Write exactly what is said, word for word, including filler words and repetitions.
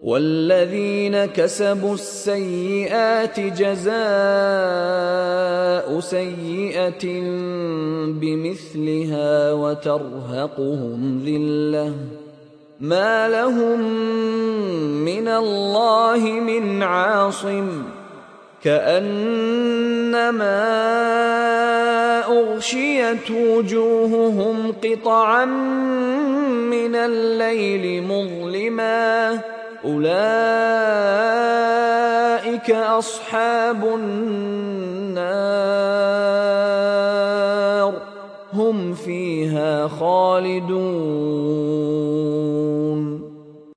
والذين كسبوا السيئات جزاء سيئة بمثلها وترهقهم ذلة ما لهم من الله من عاصم كأنما أغشيت وجوههم قطعا من الليل مظلما أولئك أصحاب النار هم فيها خالدون.